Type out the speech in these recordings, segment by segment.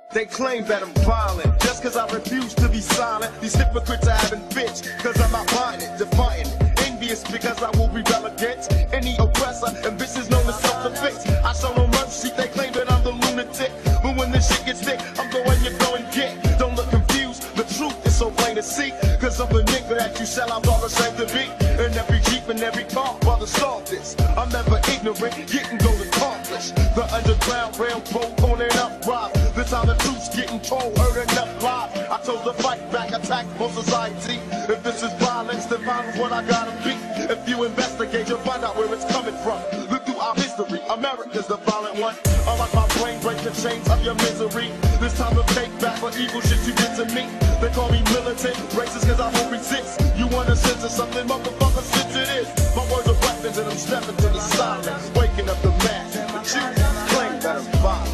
They claim that I'm violent just cause I refuse to be silent. These hypocrites are having bitch cause I'm not buying it, defying it. Envious because I will rebel against any oppressor, and this is known as self-defense. I show no mercy, they claim that I'm the lunatic, but when this shit gets thick, I'm going, you go and get. Don't look confused, the truth is so plain to see, cause I'm the nigga that you sell out all ashamed to be. In every Jeep and every car, brother, solve this. I'm never ignorant, getting gold accomplished. The underground railroad on and up rise. This time the truth's getting told, heard enough lies. I chose to fight back, attack for society. If this is violence, then violence what I gotta be. If you investigate, you'll find out where it's coming from. Look through our history, America's the violent one. Unlike my brain, break the chains of your misery. This time to take back for evil shit you did to me. They call me militant, racist cause I won't resist. You wanna censor something, motherfucker, since it is. My words are weapons and I'm stepping to the silence, waking up the mass. But you claim that I'm violent.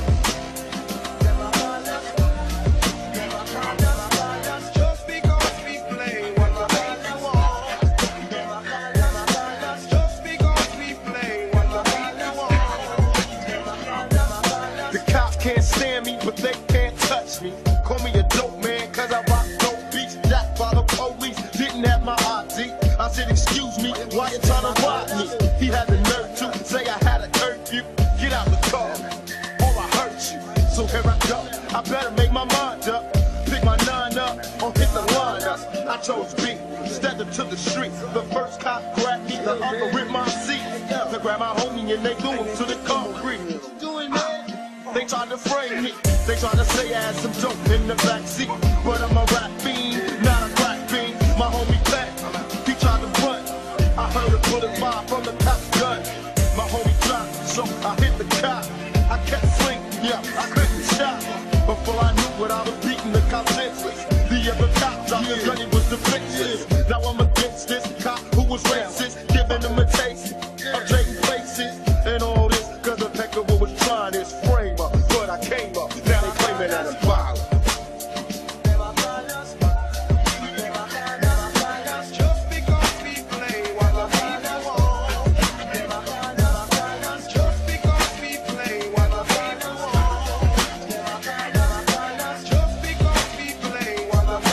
Can't stand me, but they can't touch me. Call me a dope man, cause I rock dope beats. Jacked by the police, didn't have my ID. I said, excuse me, why you trying to rob me? He had the nerve to say I had a curfew. Get out the car, or I hurt you. So here I go, I better make my mind up. Pick my 9 up, or hit the line up. I chose B, stepped into the street. The first cop grabbed me, the other ripped my seat. To grab my homie and they threw him to the concrete. They tried to frame me, they tried to say I had some dope in the backseat. But I'm a rap fiend, not a crack fiend. My homie back, he tried to run. I heard a bullet fire from the cop's gun. My homie dropped, so I hit the cop. I kept swinging, yeah, I couldn't stop. Before I knew what I was beating the cop senseless. The other cop dropped the gun, he was defenseless. Now I'm against this cop who was racist, giving him a taste of trading places. And all this, cause the Peckerwood was trying his frame up. But I came up, now they claiming that I'm violent. Just because we play what the people want. Just because we play what the people want. Just because we play what the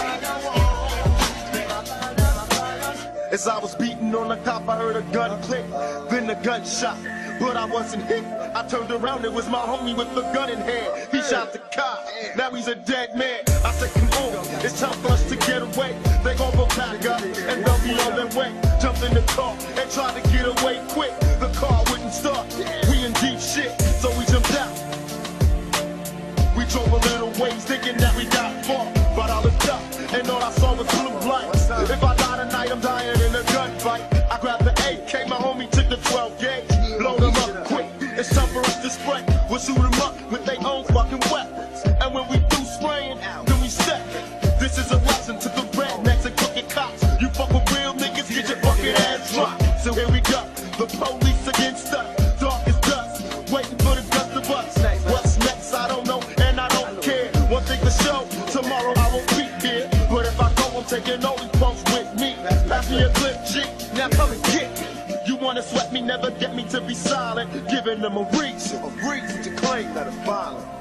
people want. As I was beating on the cop, I heard a gun click, then a gunshot. But I wasn't hit. I turned around, it was my homie with the gun in hand. He shot the cop, now he's a dead man. I said, come on, it's time for us to get away. They gon' go back up, and they'll be on their way. Jumped in the car, and tried to get away quick. The car wouldn't start, we in deep shit, so we jumped out. We drove a little ways, thinking that we got far. But I looked up, and all I saw was blue lights. If I die tonight, I'm dying in a gunfight. I grabbed the AK, my homie took the 12 gauge. Load them up quick, it's time for us to spray. We'll shoot them up with their own fucking weapons. And when we do spraying, then we step. This is a lesson to the rednecks and crooked cops. You fuck with real niggas, get your fucking ass dropped. So here we go, the police against us. Dark as dust, waiting for the dust of us. What's next, I don't know, and I don't care. One thing for sure, tomorrow I won't be here. But if I go, I'm taking all these punks with me. Pass me a clip, G, now come and get me. You wanna sweat me, never get me to be silent. Giving them a reason to claim that I'm violent.